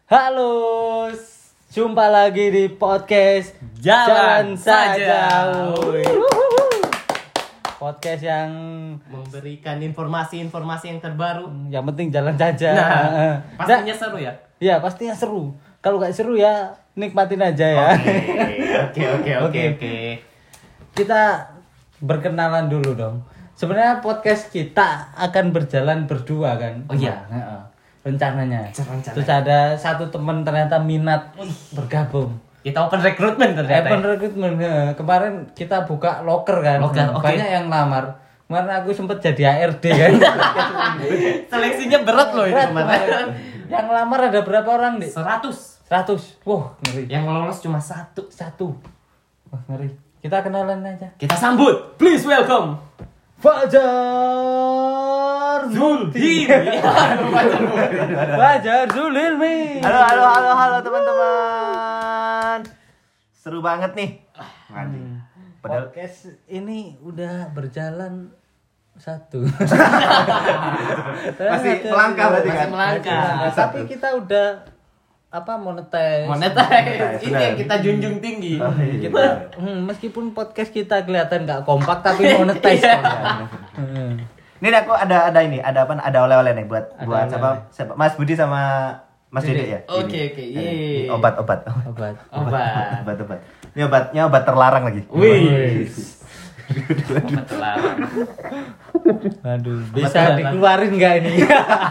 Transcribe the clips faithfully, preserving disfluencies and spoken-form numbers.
Halo, jumpa lagi di podcast Jalan, Jalan Saja. Wuih. Podcast yang memberikan informasi-informasi yang terbaru. Yang penting jalan saja. Nah, pastinya nah, seru ya? Iya, pastinya seru. Kalau gak seru ya nikmatin aja ya. Oke, oke, oke, oke. Kita berkenalan dulu dong. Sebenarnya podcast kita akan berjalan berdua kan? Oh iya. Nah, rencananya. Rencana. Terus ada satu teman ternyata minat bergabung. Kita open recruitment ternyata. Open recruitment. Ya. Kemarin kita buka loker kan. Loker, Banyak okay. yang lamar. Kemarin aku sempet jadi A R D kan. Seleksinya berat loh itu kemarin. Yang lamar ada berapa orang, Dik? seratus. seratus. Wah, ngeri. Yang lolos cuma satu. Satu. Wah, ngeri. Kita kenalan aja. Kita sambut. Please welcome Fajar Zulhilmi. Fajar Zulhilmi. Halo, halo, halo, halo teman-teman. Seru banget nih. Hmm. Padahal podcast ini udah berjalan satu. Masih melangkah berarti kan? Masih melangkah. Nah, tapi kita udah apa monetize. Monetize. Ini yang kita junjung tinggi. Oh, iya. Kita hmm, meskipun podcast kita kelihatan nggak kompak tapi monetize. hmm. Ini aku ada ada ini, ada apa? Ada oleh-oleh nih buat Ada buat siapa? oleh-oleh. siapa? Mas Budi sama Mas Dede. Dede ya. Oke, Ini. oke. Ini, Yeay. ini Obat, obat. Obat. Obat. Obat, obat. Ini obatnya obat terlarang lagi. Wih. Obat terlarang. Aduh, bisa dikeluarin nggak ini?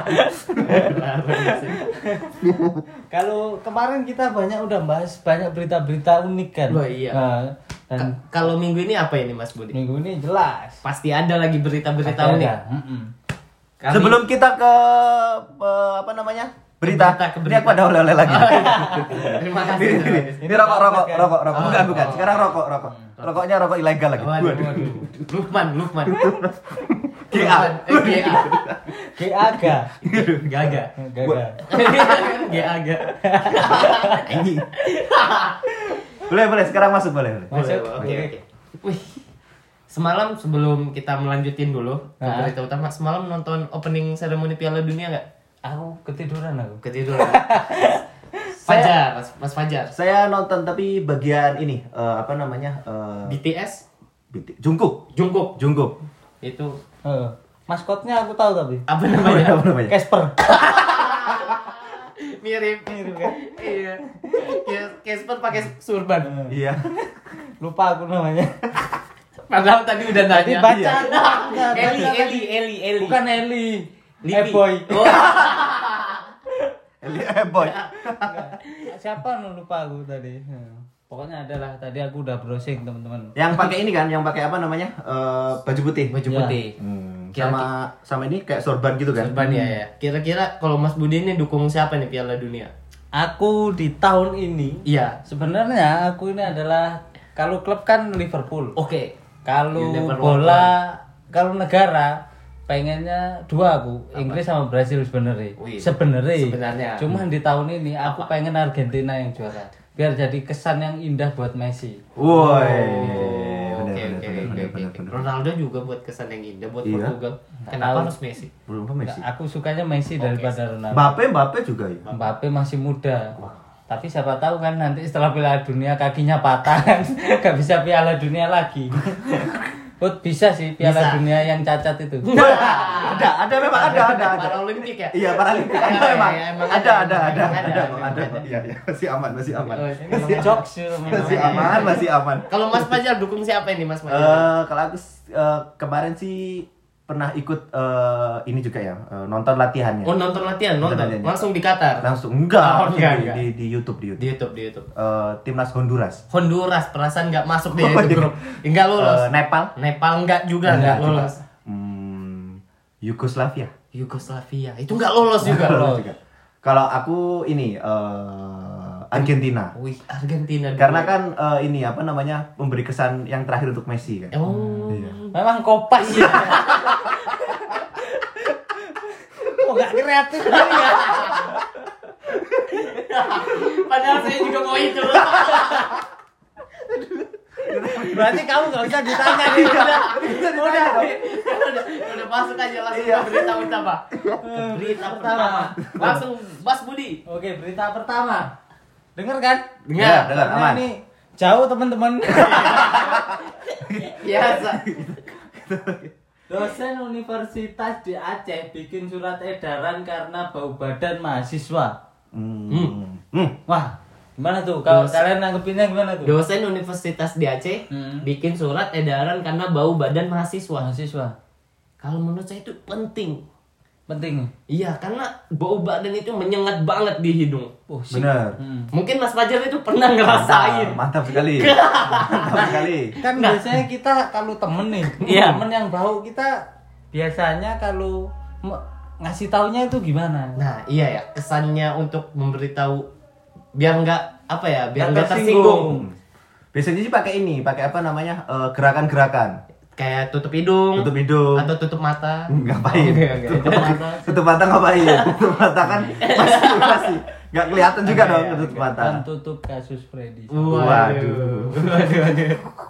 Kalau kemarin kita banyak udah bahas banyak berita-berita unik kan. Wah, iya. Nah, dan Ka- kalau minggu ini apa ini Mas Budi? minggu ini jelas. Pasti ada lagi berita-berita Pasti unik. ada. Mm-mm. Kami- Sebelum kita ke eh, apa namanya? Berita. Berita, ke Ini berita. aku ada oleh-oleh lagi. Terima kasih. Ini, ini, terima kasih. ini rokok, rokok, kan? rokok, rokok. Oh, Bukan, bukan. oh. Sekarang rokok, rokok. Rokoknya rokok ilegal lagi. Waduh, waduh. Lukman, Lukman. G A. Eh, G A. G Aga. Gaga. Gaga. G A G. Anjing. Boleh, boleh. Sekarang masuk, boleh, boleh. Masuk. Oke, oke. Wih. Semalam sebelum kita melanjutin dulu ke Nah. berita utama, semalam nonton opening seremoni Piala Dunia nggak? Aku ketiduran aku. Ketiduran. Fajar, Mas, Mas Fajar. Saya nonton tapi bagian ini eh, apa namanya? eh, B T S, B T Jungkook. Jungkook. Jungkook. Itu Eh, maskotnya aku tahu tapi. apa namanya? Apa namanya? Casper. Mirip. Mirip kan? Iya. Kayak Casper pakai surban. Iya. Lupa aku namanya. Padahal tadi udah Tadi nanya. baca. Iya. Nah, Eli, baca Eli, tadi. Eli, Eli. Bukan Eli. Livi. Eh boy. Oh. Eli eh, boy. Siapa nu lupa aku tadi. Hmm. Pokoknya adalah tadi aku udah browsing teman-teman. Yang pakai ini kan, yang pakai apa namanya? Eh, baju putih. Baju Ya. putih. Hmm, Kira- sama sama ini kayak sorban gitu kan? Surban ya ya. Kira-kira kalau Mas Budi ini dukung siapa nih Piala Dunia? Aku di tahun ini Iya. sebenarnya aku ini adalah kalau klub kan Liverpool. Oke. Kalau You never walk bola, kalau negara pengennya dua aku, Inggris sama Brasil sebenarnya. Wih, Sebenarnya. sebenarnya. Cuman di tahun ini aku pengen Argentina yang juara. Biar jadi kesan yang indah buat Messi. Woi. Oh, Benar, Oke benar, oke benar, oke benar, oke. benar, benar. Ronaldo juga buat kesan yang indah buat Iya. Portugal. Kenapa tahu. harus Messi? Belum apa Messi? Aku sukanya Messi daripada Ronaldo. Mbappe, Mbappe juga ya. Mbappe masih muda. Tapi siapa tahu kan nanti setelah Piala Dunia kakinya patah kan. Gak bisa Piala Dunia lagi. Put bisa sih Piala Bisa. Dunia yang cacat itu. ada, ada memang ada, ada, ada. Paralimpik ya? Iya, Paralimpik. Iya, Ada iya, memang. iya, emang Ada, ada. ada, ada, Emang ada, ada, emang ada. ada. Iya, iya. Masih aman, masih aman. Oh, Masih jokes sih. Masih aman, masih aman. Kalau Mas Fajar dukung siapa ini Mas Fajar? Eh, kalau aku eh, kemarin sih pernah ikut eh, ini juga ya, eh, nonton latihannya. Oh nonton latihan, nonton. Nonton latihannya. Langsung di Qatar. Langsung enggak, Oh, langsung enggak, di, enggak. Di, di YouTube, di Di YouTube. YouTube, di YouTube. Eh, timnas Honduras. Honduras perasaan nggak masuk dia Oh, itu iya. grup. Enggak lolos. Eh, Nepal. Nepal enggak juga Enggak enggak lolos. Hmm, Yugoslavia. Yugoslavia itu enggak lolos juga. Lolos juga. Kalau aku ini eh, Argentina. Wih, Argentina. dulu. Karena kan eh, ini apa namanya memberi kesan yang terakhir untuk Messi kan. Oh. Iya. Memang kopas ya. Kok gak kreatif gini ya? Padahal saya juga mau itu. Berarti kamu nggak usah ditanya nih. Udah, udah, udah, udah masuk aja langsung Iya. ke berita pertama. Ke berita pertama. Langsung Mas Budi. Oke, berita pertama. Dengar kan? Dengar, dengar, Karena aman. Ini jauh teman-teman. Biasa. Dosen universitas di Aceh bikin surat edaran karena bau badan mahasiswa. Hmm. Hmm. Wah, gimana tuh? Kalau Dos- kalian nanggepinnya gimana tuh? Dosen Universitas di Aceh Hmm. bikin surat edaran karena bau badan mahasiswa. Mahasiswa. Kalau menurut saya itu penting. Penting. Iya, karena bau badan itu menyengat banget di hidung. Oh, sip. Benar. Hmm. Mungkin Mas Fajar itu pernah ngerasain. Mantap, mantap sekali. Mantap sekali. Kan biasanya kita kalau temen nih, Iya. temen yang bau kita biasanya kalau me- ngasih taunya itu gimana? Nah, iya ya, kesannya untuk memberitahu biar nggak apa ya, biar Nggak nggak tersinggung. tersinggung. Biasanya sih pakai ini, pakai apa namanya? eh, gerakan-gerakan. Kayak tutup hidung, Tutup hidung. atau tutup mata. Ngapain? Oh, enggak, enggak. Tutup, mata. tutup mata ngapain? Tutup mata kan masih masih nggak kelihatan juga dong tutup mata. Kan tutup kasus Freddy. Waduh. Waduh, waduh.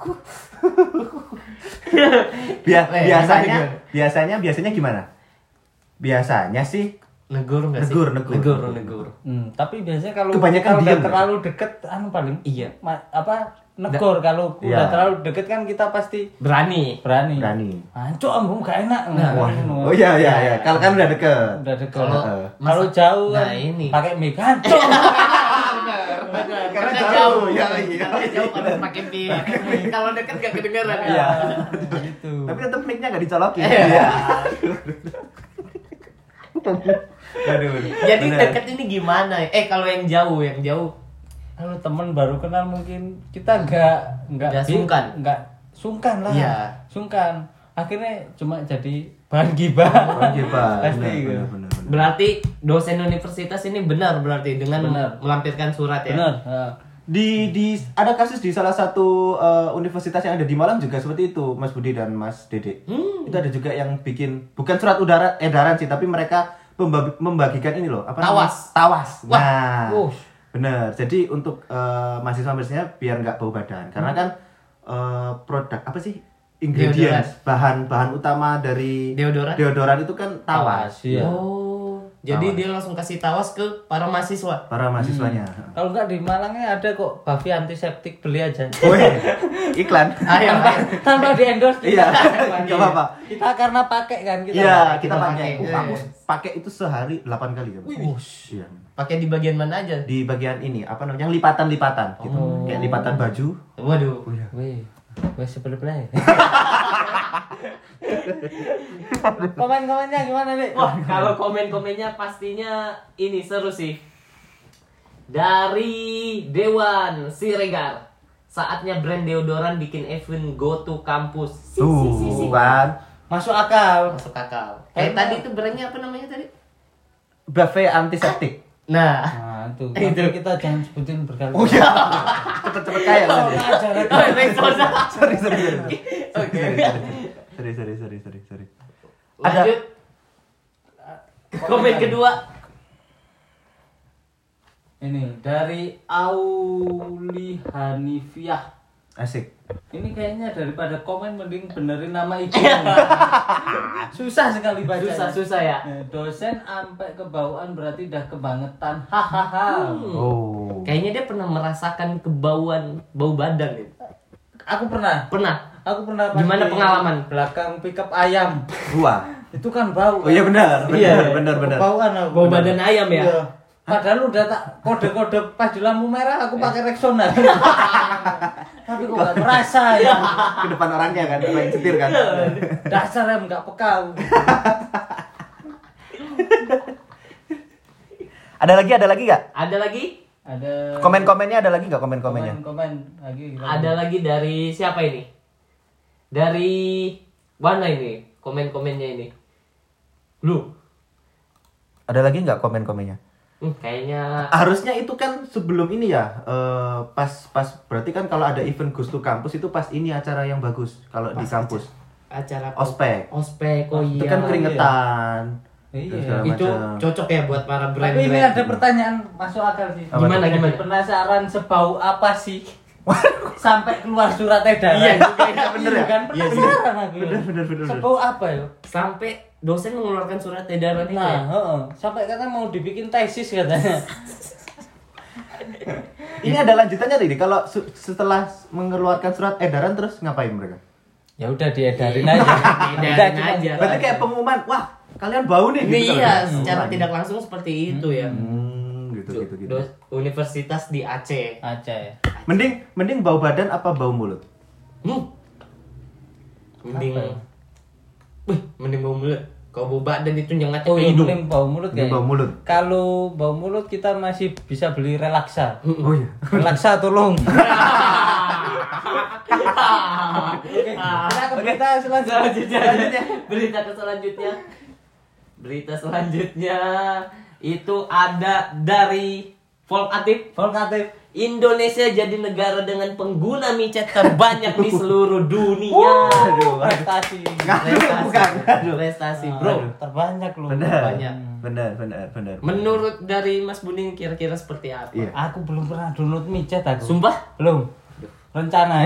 Bia- Eh, biasanya gimana, biasanya biasanya gimana? Biasanya sih Negur nggak sih? Negur, negur. negur, negur. Hmm, tapi biasanya kalau Kebanyakan kalau udah diam, terlalu deket, anu paling Iya. ma- apa negor kalau Iya. udah terlalu deket kan kita pasti Berani. berani. berani. Anco ambung gak enak. Nah, Wah, Oh iya iya iya. Kalau kan udah deket. udah deket. Kalau Heeh. Kalau masa- jauh nah, kan ini. pakai mic anco. Karena jauh, ya, iya. Karena jauh harus pakai mic. Kalau dekat nggak kedengeran ya. Iya. Gitu. Tapi tetap mic-nya nggak dicolokin. Iya. Aduh. Jadi bener. dekat ini gimana? Eh kalau yang jauh, yang jauh Kalau temen baru kenal mungkin kita nggak nggak Nggak bi- sungkan. nggak sungkan lah. Iya. Sungkan. Akhirnya cuma jadi bahan gibah. Oh, iya, Pak. Pasti Bener, gitu. bener, bener, bener. berarti dosen universitas ini benar berarti dengan Benar. melampirkan surat ya. Bener. Heeh. Di di ada kasus di salah satu eh, universitas yang ada di Malang juga seperti itu, Mas Budi dan Mas Dede. Hmm. Itu ada juga yang bikin bukan surat udara edaran sih, tapi mereka memba- membagikan ini loh, apa namanya? Tawas. Tawas. Wah. Nah. Wush. Bener. Jadi untuk eh, mahasiswa-mahasiswanya biar nggak bau badan. Karena kan eh, produk apa sih? Ingredients, bahan bahan utama dari Deodoran? deodoran itu kan tawas. Tawas, iya. Oh, jadi Tawas. dia langsung kasih tawas ke para mahasiswa. Para mahasiswanya. Kalau nggak di Malangnya ada kok Bavi antiseptik, beli aja. Weh, iklan. Ayo, tanpa, tanpa di endorse Iya, nggak apa-apa. Kita karena pakai kan kita. Iya, pakai. kita pakai. pakai. Uh, aku pakai itu sehari delapan kali ya. Bu. Iya. pakai di bagian mana aja? Di bagian ini apa namanya? Yang lipatan-lipatan gitu. Oh. Kayak lipatan baju. Waduh. Wih, wih sebelah-belah. Komen-komennya gimana nih? Wah, kalau komen-komennya pastinya ini seru sih. Dari Dewan Siregar. Saatnya brand deodoran bikin event go to kampus. Si, si, si, si. Tuh kan. Masuk akal. Masuk akal. Eh Emang- tadi itu brandnya apa namanya tadi? Buffet antiseptik. Nah, Nah, itu. Itu. Tapi kita jangan sebutin berkali. Oh iya. Cepet-cepet kaya kan. dia. oh, Rexona. Sorry, sorry, sorry. Oke. Sorry, sorry, sorry, sorry, sorry. Lanjut. Komen kedua. Ini dari Auli Hanifiah. Asik. Ini kayaknya daripada komen mending benerin nama I G. Susah sekali baca. Susah, susah ya. Dosen sampai kebauan berarti udah kebangetan. Hahaha. Oh. Kayaknya dia pernah merasakan kebauan bau badan gitu. Aku pernah. Pernah. Aku pernah pas Gimana di pengalaman? belakang pickup ayam. Gua. Itu kan bau. Oh iya benar, benar, Iya, benar, benar. Bauan aku. Bau badan ayam ya? Iya. Padahal udah tak kode-kode pas di lampu merah aku pakai Rexona. Tapi kok gak merasa ya. Ke depan orangnya kan, orang yang setir kan. Dasar em gak pekau. Ada lagi, ada lagi nggak? Ada lagi? Ada Komen-komennya ada lagi nggak komen-komennya? komen lagi. gimana? Ada lagi dari siapa ini? Dari mana ini? Komen-komennya ini. Lu. Ada lagi nggak komen-komennya? Hmm, kayaknya Harusnya itu kan sebelum ini ya, eh, pas pas berarti kan kalau ada event Goes to Campus itu pas ini acara yang bagus kalau di kampus. acara Ospek. Ospek, oh iya. Itu kan keringetan. Iya. dan segala Itu macam. cocok ya buat para brand. Tapi ini ada pertanyaan masuk akal sih. Apa Gimana, tuh? gimana? Penasaran sebau apa sih? Sampai keluar surat edaran. Iya juga ya, bener ya? Kan Iya sih. penasaran aku. Bener, bener, bener, bener. Sebau apa ya? Sampai dosen mengeluarkan surat edaran itu. Nah, Ya? heeh. Sampai katanya mau dibikin tesis katanya. Ini ada lanjutannya ini. Kalau su- setelah mengeluarkan surat edaran terus ngapain mereka? Ya udah diedarin aja. Diedarin Udah, cuma- aja. Berarti kayak pengumuman, wah kalian bau nih. Ini gitu iya, kan? secara Pengumuman. tidak langsung seperti itu ya. Hmm, gitu gitu gitu. Dos- Universitas di Aceh. Aja ya. Mending mending bau badan apa bau mulut? Hmm. Mending. Apa ya? Wih, mending bau mulut. Kalau bau badan itu nyengat Oh, ke iya, hidung. mending bau mulut Mending kayaknya. bau mulut. Kalau bau mulut kita masih bisa beli relaksa. Oh iya. Relaksa tolong. Oke, Kita ke berita selanjutnya. selanjutnya. Berita ke selanjutnya. Berita selanjutnya itu ada dari Volkatif. Volkatif. Indonesia jadi negara dengan pengguna micet terbanyak di seluruh dunia. Aduh, aduh. Prestasi. Aduh, bukan. Aduh. Prestasi, bro. Aduh, terbanyak loh. Benar. Banyak. Benar, benar, benar. Menurut dari Mas Buning kira-kira seperti apa? Iya. Aku belum pernah download micet aku. Sumpah? Belum. Rencana.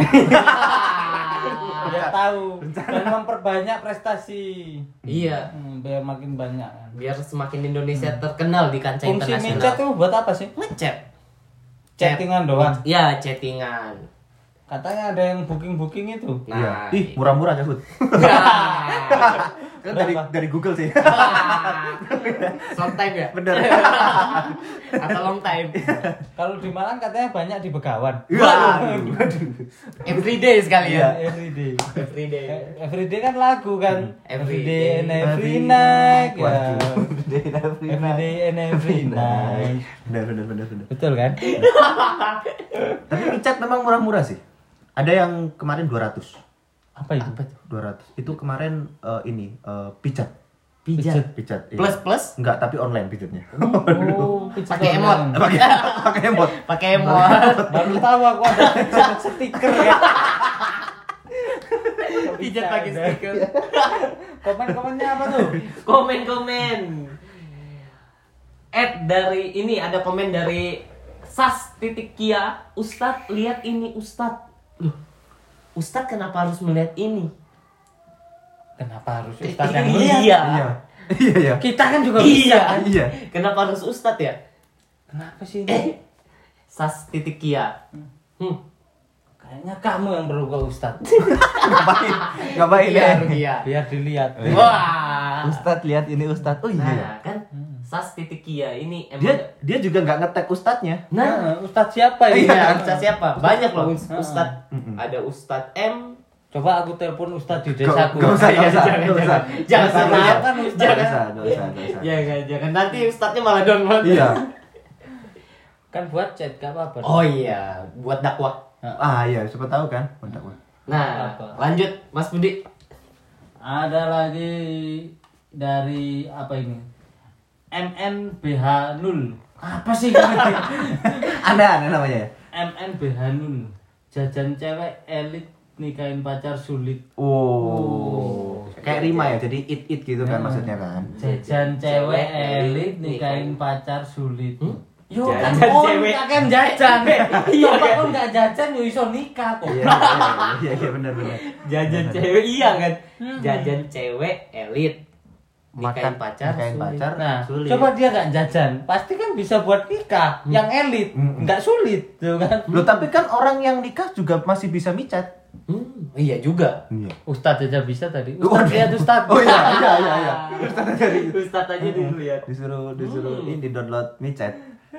Biar tahu dan memperbanyak prestasi. Iya. Hmm, biar makin banyak kan. Biar semakin Indonesia terkenal di kancah Fungsi internasional. micet tuh buat apa sih? Ngechat. Chattingan doang. Ya, chattingan. Katanya ada yang booking-booking itu. Nah, Iya. Ih, murah-murah Cabut. Nah. Kan dari dari Google sih. Long time ya? Bener. Atau long time? Kalau di Malang katanya banyak di Begawan. Waduh, waduh. Everyday sekali ya? Everyday. Everyday. Everyday kan lagu kan. Everyday and every night. Ya. Waduh. Everyday and every Everyday and every night. Bener, bener, bener, bener. Betul kan? Tapi micet memang murah-murah sih. Ada yang kemarin dua ratus. Apa itu? dua ratus. Itu kemarin eh, ini eh, pijat. Pijat. Pijat. iya. Plus plus? Enggak, tapi online pijatnya. Oh, pijat Pakai online. emot. Pakai pakai emot. Pakai emot. Baru tahu aku ada pijat stiker ya. Pijat pakai stiker. Komen-komennya apa tuh? Komen-komen. Ed dari ini ada komen dari Sas titik Kia. Ustadz lihat ini Ustadz. Loh, Ustadz kenapa harus melihat ini? Kenapa harus Ustaz yang Iya. lihat? Iya. Iya, iya. Kita kan juga bisa. Iya. kan? Iya. Kenapa harus Ustadz ya? Kenapa sih ini? Eh, Sas titik Kia. Hmm. Kayaknya kamu yang perlu ke Ustaz. Ngapain? Ngapain Iya, ya? Rukia. Biar dilihat. Wah. Ustadz lihat ini Ustadz. Oh iya. Nah, kan Sas titik Kia ini emang Dia dia juga nggak ngetek ustadznya. Nah, Nah, Ustaz siapa ini? iya, Ustadz siapa? Banyak loh Ah. Ustadz. Ada Ustadz M. Coba aku telepon Ustaz di Gak desaku. usah, gak usah, Jangan, gak usah. jangan. Jangan Gak sama usah. kan Ustaz. Gak usah, gak usah, gak usah. Jangan, jangan. Nanti Ustadznya malah download. Iya. Kan buat chat gak apa-apa. Oh iya, buat dakwah. Ah iya, siapa tahu kan. Mantap. Nah, Apa? lanjut Mas Budi. Ada lagi dari apa ini? M N B H nol. Apa sih ini? Aneh-aneh namanya ya. M N B H nol. Jajan cewek elit nikahin pacar sulit. Oh. Kayak rima ya, jadi it it gitu kan Nah. maksudnya kan. Jajan cewek elit nikahin pacar sulit. Hmm? Yo Jajan kan on cewek. kan jajan. Iya, Coba kan? kon gak jajan yo iso nikah kok. Iya, iya, iya, iya benar benar. Jajan cewek iya kan? Hmm. Jajan cewek elit. Nikahin Makan pacar. nikahin sulit. pacar Nah, sulit. coba dia gak jajan, pasti kan bisa buat nikah yang elit, Hmm. nggak sulit, tuh kan? Loh, tapi kan orang yang nikah juga masih bisa micat. Hmm, iya juga. Iya. Ustadz aja bisa tadi. Oh, Ustadz lihat Ustadz. Oh iya, iya, iya, iya. Ustadz aja di- Ustadz aja dulu ya. disuruh disuruh Hmm. ini di download micat.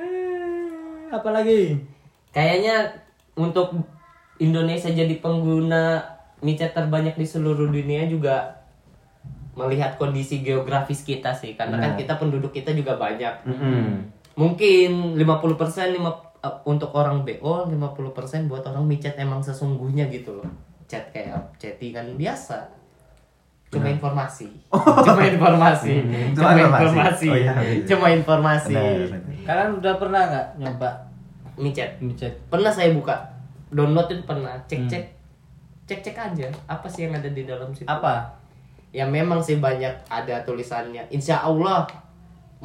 Apalagi? Kayaknya untuk Indonesia jadi pengguna micet terbanyak di seluruh dunia juga melihat kondisi geografis kita sih, karena kan Nah. kita penduduk kita juga banyak. Mm-mm. Mungkin lima puluh persen lima eh, untuk orang B O, lima puluh persen buat orang micet emang sesungguhnya gitu loh. Chat kayak chattingan biasa. Cuma informasi. Cuma informasi. Hmm, Cuma cuma informasi. informasi. Oh, iya, iya. Cuma informasi. Benar, benar. Kalian udah pernah nggak nyoba Micet. micet? Pernah saya buka. Download itu pernah. Cek-cek. Hmm. Cek-cek aja apa sih yang ada di dalam situ. Apa? Ya memang sih banyak ada tulisannya. Insya Allah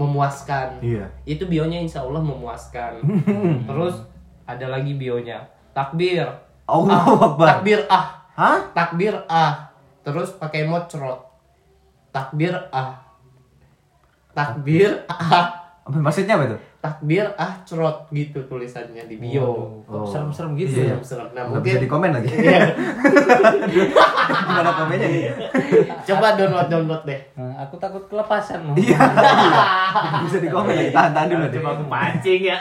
memuaskan. Iya. Itu bionya insya Allah memuaskan. Terus ada lagi bionya. takbir. Allahu Ah, Akbar. takbir ah. Hah? Takbir ah. Terus pakai mocrot. Takbir ah. Takbir ah. Apa maksudnya apa itu? Takbir ah crot gitu tulisannya di bio. Kok Oh. serem-serem gitu Iya. ya. Serem. Nah, Nggak bisa mungkin di komen lagi. Iya. Gimana komennya nih? Coba download download deh. Nah, aku takut kelepasan mau. Iya. Bisa di komen lagi. Tahan-tahan dulu deh. Coba aku pancing ya.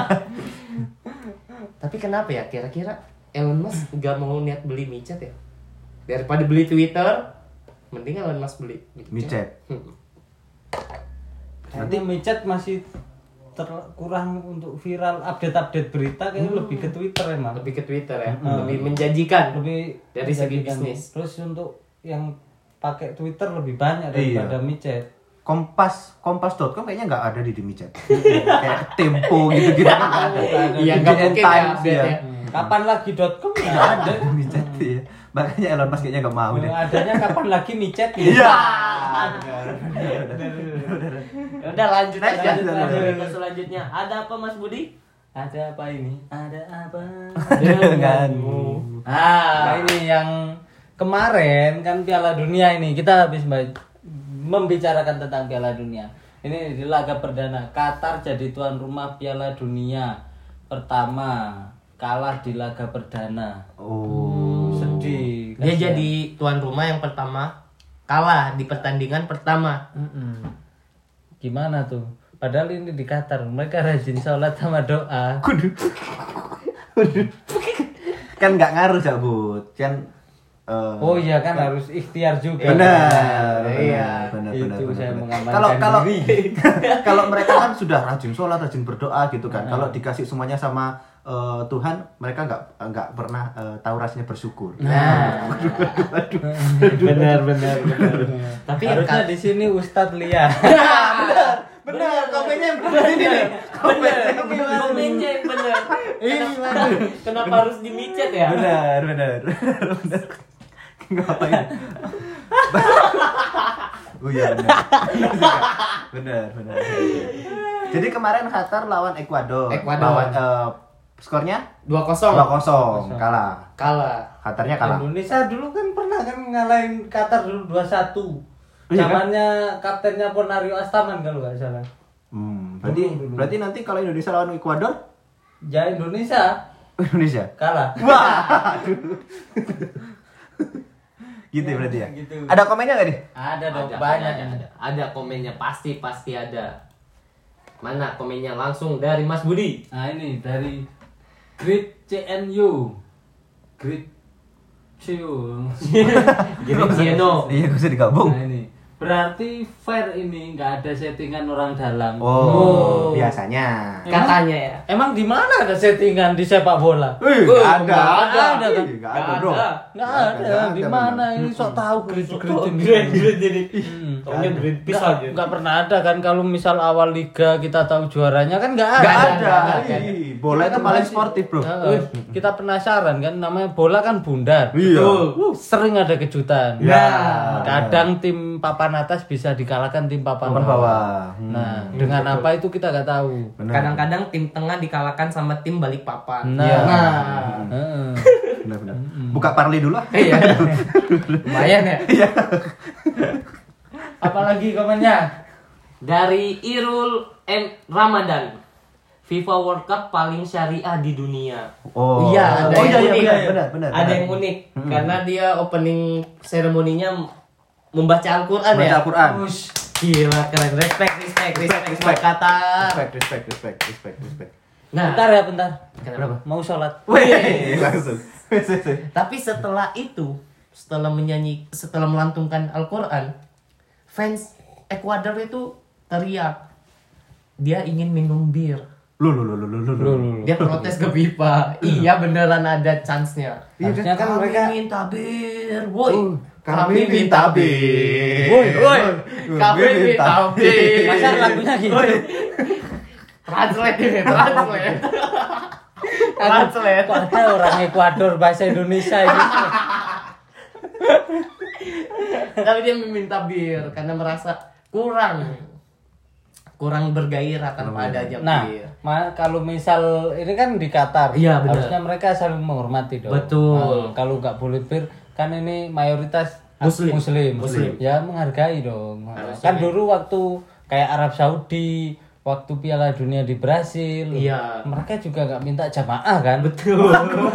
Tapi kenapa ya kira-kira Elon Musk nggak mau niat beli micet ya? Daripada beli Twitter, mending Elon Musk beli Micet. Hmm. Nanti micet masih ter- kurang untuk viral update-update berita kayaknya Hmm. lebih ke Twitter emang. Lebih ke Twitter ya, Hmm. lebih menjanjikan. Lebih Dari segi menjadikan. bisnis. Terus untuk yang pakai Twitter lebih banyak Iya. daripada micet. Kompas kompas dot com kayaknya nggak ada di di micet. Kayak Tempo gitu-gitu kan nggak ada. Iya Di nggak End mungkin ya Times, update iya. ya. Hmm. Kapan lagi .com nggak ada. Di micet ya. Makanya Elon Musk kayaknya nggak mau deh. Adanya kapan lagi micet ya? Iya. Ya udah lanjut Next, aja. lanjut, Lanjut lanjut. ke selanjutnya. Ada apa Mas Budi? Ada apa ini? Ada apa? Denganmu. Ah, ini yang kemarin kan Piala Dunia ini kita habis ba- membicarakan tentang Piala Dunia. Ini di laga perdana Qatar jadi tuan rumah Piala Dunia pertama, kalah di laga perdana. Oh. Sedih. Dia kasihan. jadi tuan rumah yang pertama kalah di pertandingan pertama. Mm-mm. Gimana tuh? Padahal ini di Qatar, mereka rajin sholat sama doa. Kudu. Kudu. Kan nggak ngaruh Cabut. Kan eh, Oh iya kan harus ikhtiar juga. benar. Iya. Benar, Itu benar, benar, saya benar. mengamankan Kalau kalau diri. kalau mereka kan sudah rajin sholat, rajin berdoa gitu kan. Kalau dikasih semuanya sama eh, Tuhan, mereka nggak nggak pernah eh, tahu rasanya bersyukur. Nah, benar benar benar. Tapi yang Harusnya ka- di sini Ustadz lihat. Benar, komennya yang benar ini nih. Komennya yang benar. komennya yang benar. Kenapa, kenapa harus dimicet ya? Benar, benar. Benar. Ngapain? Oh iya benar. Benar, benar. Jadi kemarin Qatar lawan Ekuador. Ekuador. Lawan eh, skornya dua kosong dua kosong kalah. kalah. Qatarnya kalah. Indonesia dulu kan pernah kan ngalahin Qatar dulu dua satu. Iya kan? Zamannya kaptennya Ponario Astaman kalau nggak salah. Hmm, berarti Dulu, dulu. berarti nanti kalau Indonesia lawan Ekuador, Ya Indonesia Indonesia. kalah. Wah. Gitu ya berarti ya. Gitu. Ada komennya nggak nih? Ada dong Ada, banyak. ada, ada, ada komennya pasti pasti ada. Mana komennya langsung dari Mas Budi? Nah ini dari Grid C N U. Grid C N U. Gini Cieno. Iya, bisa digabung. Nah ini berarti fair ini nggak ada settingan orang dalam. Oh, biasanya. Emang- Katanya ya. Emang di mana ada settingan di sepak bola? Wih, Oh, nggak ada. nggak ada, kan? Ih, nggak ada, Nggak bro. ada. Nggak Nggak ada. ada, Di nggak mana ada. ini sok tahu grid-grid ini. Grade jadi. Hmm. Taunya grade piece Nggak- aja. nggak pernah ada kan kalau misal awal liga kita tahu juaranya kan nggak ada. Nggak ada, ada. nggak ada. Ih, bola itu paling sportif, bro. Heeh. Kita penasaran kan namanya bola kan bundar. Iya. Uh, sering ada kejutan. Ya. Kadang tim papan atas bisa dikalahkan tim papan, Papan bawah. Hmm. Nah, dengan apa itu kita nggak tahu. Benar. Kadang-kadang tim tengah dikalahkan sama tim balik papan. Nah. Iya. Nah. Heeh. Benar, benar. Buka parli dulu ah. Iya. Lumayan ya. Apalagi komennya? Dari Irul M Ramadan. FIFA World Cup paling syariah di dunia. Oh. Iya, ada oh, yang iya, iya, unik. benar, benar, benar. Ada benar. yang unik karena dia opening seremoninya membaca Al-Qur'an Baca ya. Al-Quran. Ush, gila keren. Respect, respect, respect, respect kata. Respect, respect, respect, respect, respect. Nah, Bentar ya, bentar. kenapa? Mau sholat. Wih, langsung. Tapi setelah itu, setelah menyanyi, setelah melantungkan Al-Qur'an, fans Ekuador itu teriak. Dia ingin minum bir. Lu, lu, lu, lu, lu, lu, lu. Dia protes ke FIFA. Iya beneran ada chance-nya. Harusnya kan Kami mereka minta bir, woi. Uh, kami minta bir. Woi, woi. Kami Kami minta minta bir. masa lagunya gitu. Woi. Translate ini, translate. Translate. Kok ada orang Ekuador bahasa Indonesia ini? Tapi dia meminta bir karena merasa kurang. kurang bergairah tanpa adanya Nah, bir. ma- kalau misal ini kan di Qatar, Iya, benar. harusnya mereka saling menghormati dong. Betul. Nah, kalau nggak boleh bir, kan ini mayoritas Muslim. Muslim. Muslim. Ya menghargai dong. Harusnya Kan ya. dulu waktu kayak Arab Saudi, waktu Piala Dunia di Brasil, Iya. mereka juga nggak minta jamaah kan? Betul.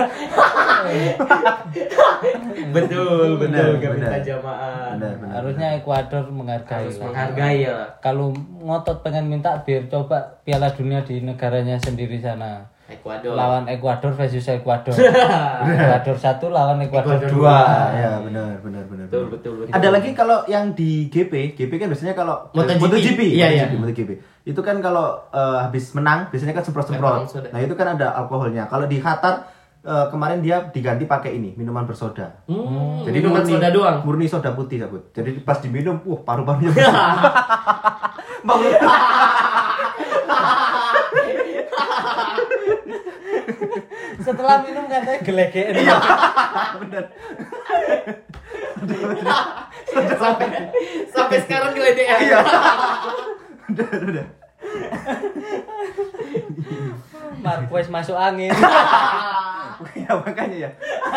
betul, betul. Benar, Gak minta benar. jamaah. Benar, benar. Harusnya Ekuador menghargai. Harus menghargai ya. Kalau ngotot pengen minta bir, coba Piala Dunia di negaranya sendiri sana. Ekuador. Lawan Ekuador versus Ekuador. Ekuador satu lawan Ekuador Ekuador dua. Wah, ya benar, benar, benar. Betul, benar. betul, betul. Ada lagi kalau yang di G P, G P kan biasanya kalau MotoGP. MotoGP, Iya, iya. MotoGP, MotoGP. Itu kan kalau eh, habis menang biasanya kan semprot-semprot. Semprot soda. Nah, itu kan ada alkoholnya. Kalau di Qatar eh, kemarin dia diganti pakai ini, minuman bersoda. Hmm, Jadi minuman murni, soda doang. Murni soda putih, Sabut. Jadi pas diminum, wah paru-parunya. Bangun. Setelah minum katanya gelegean. Iya, benar. sampai sampai sekarang geledean. Iya. Udah, udah. Marquez masuk angin. Ya makanya ya.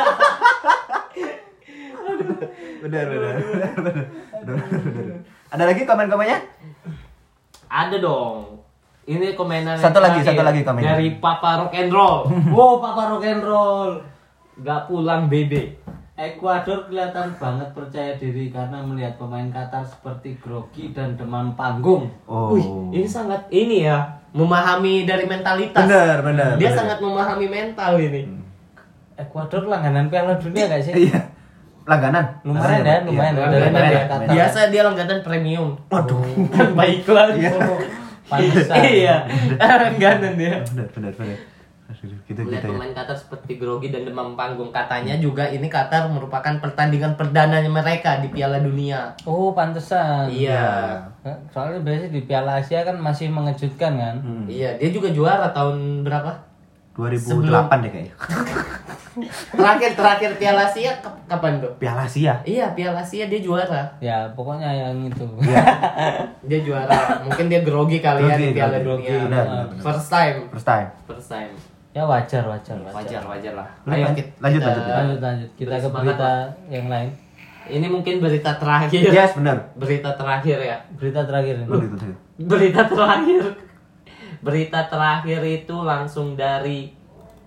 Benar, benar, benar, benar, benar, benar. Ada lagi komen-komennya? Ada dong. Ini komenan yang Satu lagi, terakhir satu lagi komennya. dari Papa Rock and Roll. Wow, Papa rock and roll. Gak pulang Bebe. Ekuador kelihatan banget percaya diri karena melihat pemain Qatar seperti grogi dan demam panggung. Oh. Wih, ini sangat ini ya, memahami dari mentalitas. Benar, benar. Dia benar. sangat memahami mental ini. Ekuador langganan Piala Dunia gak sih? Iya. Langganan. Lumayan ya, lumayan. Iya, Dari lumayan. media Qatar. Biasa dia langganan premium. Waduh. Tanpa iklan. Iya. Pantesan. Iya, langganan dia. Benar, benar, benar. Aduh, gitu Melihat gitu ya. pemain Qatar seperti grogi dan demam panggung. Katanya juga ini Qatar merupakan pertandingan perdananya mereka di Piala Dunia. Oh, pantesan. Iya. Soalnya biasanya di Piala Asia kan masih mengejutkan kan. Hmm. Iya, dia juga juara tahun berapa? dua ribu delapan deh kayaknya. Terakhir terakhir Piala Asia ke- kapan tuh? Piala Asia. Iya, Piala Asia dia juara. Ya, pokoknya yang itu. Dia juara. Mungkin dia grogi kali ya di Grogi, Piala grogi. Dunia. Benar, benar, benar. First time. First time. First time. Ya wajar, wajar, wajar. Wajar, wajar lah. Lanjut, Ayo lanjut, kita, lanjut, kita- lanjut. Lanjut, lanjut. Kita ke Bersemangat berita lah. yang lain. Ini mungkin berita terakhir. Yes, benar. Berita terakhir ya. Berita terakhir ini. Betul, betul. Berita terakhir. Berita terakhir itu langsung dari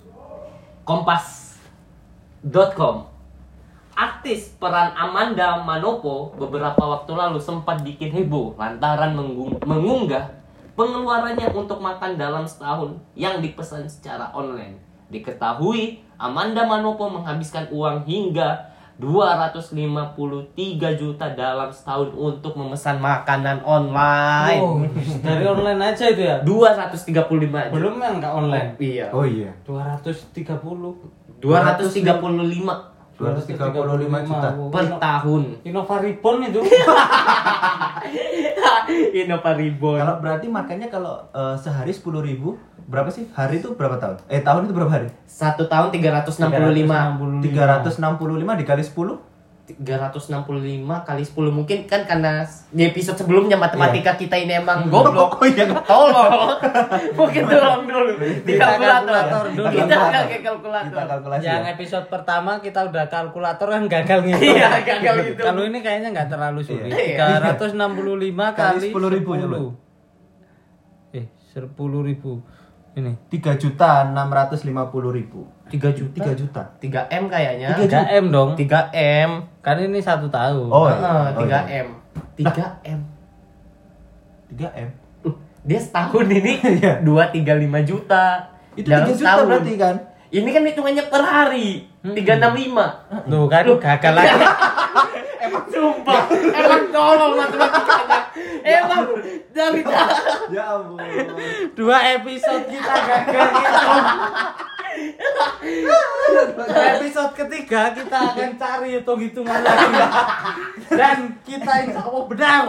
kompas dot com. Artis peran Amanda Manopo beberapa waktu lalu sempat bikin heboh lantaran menggung- mengunggah pengeluarannya untuk makan dalam setahun yang dipesan secara online. Diketahui Amanda Manopo menghabiskan uang hingga dua ratus lima puluh tiga juta dalam setahun untuk memesan makanan online. Oh, dari online aja itu ya. dua ratus tiga puluh lima Belum yang enggak online. Iya. Oh iya. dua ratus tiga puluh. dua ratus tiga puluh lima dua ratus tiga puluh lima juta. per tahun. Innova Ribbon itu. Innova Reborn. Kalau berarti makannya kalau eh, sehari sepuluh ribu, berapa sih? Hari itu berapa tahun? Eh tahun itu berapa hari? Satu tahun tiga ratus enam puluh lima. tiga ratus enam puluh lima dikali sepuluh? tiga ratus enam puluh lima kali sepuluh mungkin kan karena di episode sebelumnya matematika kita ini emang goblok. Oh iya. Tolong. Mungkin tolong dulu. Di Kita kalkulator. kalkulator dulu. Kita pakai Kita kalkulator. kalkulasi. Yang ya? episode pertama kita udah kalkulator kan gagal ngitung. Iya, gagal gitu. Kalau ini kayaknya nggak terlalu sulit. Iya. tiga ratus enam puluh lima Kali kali sepuluh ribu, sepuluh. Eh, sepuluh ribu. Ini. tiga juta enam ratus lima puluh ribu. tiga juta. tiga juta. tiga M kayaknya. tiga M dong. tiga M. Kan ini satu tahun. Oh, iya. Heeh, Oh, tiga iya. M. tiga M. tiga M. Uh, Dia setahun ini Iya. dua tiga lima juta. Itu Dalam tiga juta setahun. berarti kan? Ini kan hitungannya per hari. tiga enam lima. Tuh kan gagal lagi. Emang sumpah. Emang tolong matematikanya. Emang dari Ya ampun. Dua episode kita gagal ngitung. Episode ketiga kita akan cari hitung-hitungan lagi. Dan kita insya Allah benar.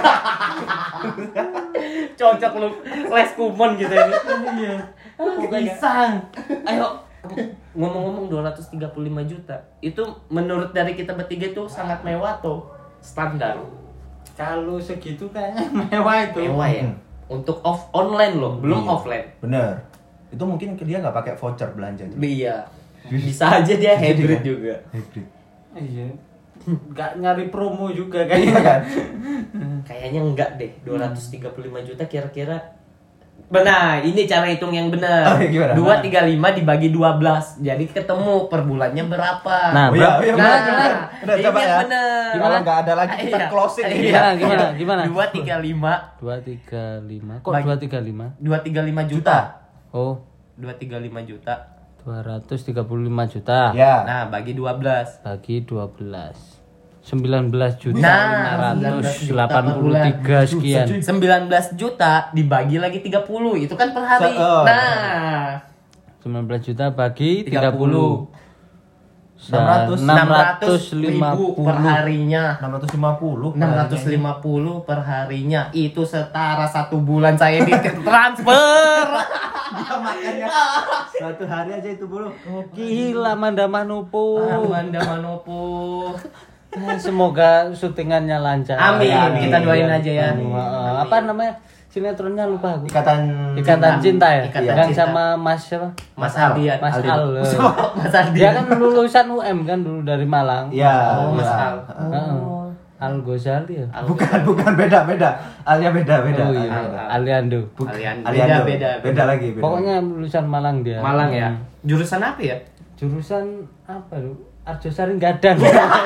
cocok lu les kumon gitu ini. Iya. Kita Pisang. Ayo ngomong-ngomong dua ratus tiga puluh lima juta. Itu menurut dari kita bertiga itu sangat mewah tuh. Standar. Kalau segitu kayaknya mewah itu. Mewah ya. Untuk off online loh, belum Iya. offline. Bener. Itu mungkin dia nggak pakai voucher belanja. Iya. Bisa aja dia hybrid juga. Hybrid. Iya. Nggak nyari promo juga Iya kayaknya. kan? Kayaknya enggak deh, dua ratus tiga puluh lima juta kira-kira. Benar, ini cara hitung yang benar. Oh, gimana? dua ratus tiga puluh lima dibagi dua belas. Jadi ketemu per bulannya berapa? Nah, Oh iya, iya, Nah, benar, benar. Benar, ini coba yang ya. benar. Kalau nggak ada lagi kita Iya. closing. Iya. Gimana, gimana, gimana? dua ratus tiga puluh lima, dua ratus tiga puluh lima. Kok Bagi- dua ratus tiga puluh lima? dua ratus tiga puluh lima juta. Oh, dua ratus tiga puluh lima juta. dua ratus tiga puluh lima juta. Ya. Nah, bagi dua belas. Bagi dua belas. sembilan belas juta Nah, lima ratus delapan puluh tiga sekian. sembilan belas juta dibagi lagi tiga puluh. Itu kan per hari. Se- oh. Nah, sembilan belas juta bagi tiga tiga puluh. puluh. enam ratus. enam ratus ribu per puluh. harinya. enam ratus lima puluh. enam ratus lima puluh per harinya. Itu setara satu bulan saya di transfer. Ya, makanya satu hari aja itu bulu. Oh, gila Manda Manopo. Amanda Manopo. Nah, semoga syutingannya lancar. Amin. Ya, Kita doain aja ya. Uh, apa namanya? Sinetronnya lupa aku. Ikatan Ikatan Cinta ya? Ikatan Yang Cinta. sama Mas siapa? Mas Aldian. Mas Aldian. Al. Mas Dia Aldian. kan lulusan U M kan dulu dari Malang. Iya. Oh, Mas iya. Al. Heeh. Al Ghazali ya? Bukan, bukan beda, beda. Alnya beda, beda. Oh iya, Alnya beda. Aliando. Bukan. Aliando. Aliando. Beda, beda, Beda lagi, beda. Pokoknya lulusan Malang dia. Malang ya. Hmm. Jurusan apa ya? Jurusan apa lu? Arjosari Gadang.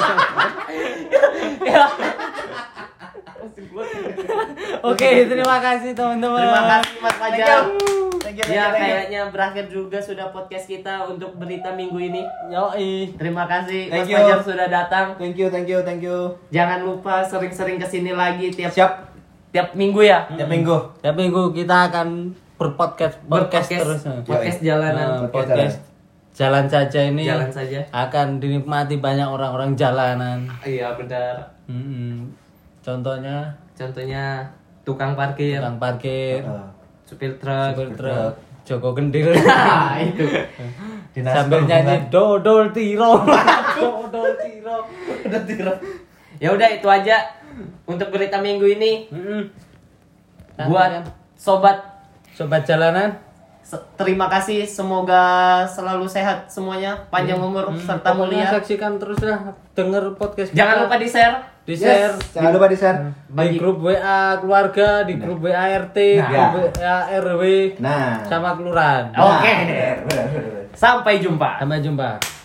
Oke, terima kasih teman-teman. Terima kasih Mas Fajar. Thank you, thank you, Ya, thank you. kayaknya berakhir juga sudah podcast kita untuk berita minggu ini. Yoi. Terima kasih Thank Mas you. Fajar sudah datang. Thank you, thank you, thank you. Jangan lupa sering-sering kesini lagi tiap Siap. tiap minggu ya. Tiap minggu. Tiap minggu kita akan berpodcast podcast Berpodcast, terus. podcast Yoi. jalanan. Nah, podcast podcast jalan saja ini Jalan saja. akan dinikmati banyak orang-orang jalanan. Iya benar. Mm-mm. Contohnya Contohnya tukang parkir, tukang parkir, Heeh. supir truk. supir truk, Joko Gendil. Nah, itu. Dinas Sambil Perhubungan. nyanyi dodol tiro. Dodol tiro. Udah tiru. Ya udah itu aja untuk berita minggu ini. Mm-mm. Buat sobat, sobat jalanan, se- terima kasih, semoga selalu sehat semuanya, panjang umur serta pokoknya mulia. saksikan terus lah, denger podcast kita. Jangan lupa di-share. di share Yes. Jangan lupa di-share. di Bagi- grup W A keluarga, di grup W A R T, Nah. grup W A R W, Nah. sama kelurahan. Oke. Nah, benar, benar, benar. Sampai jumpa. Sampai jumpa.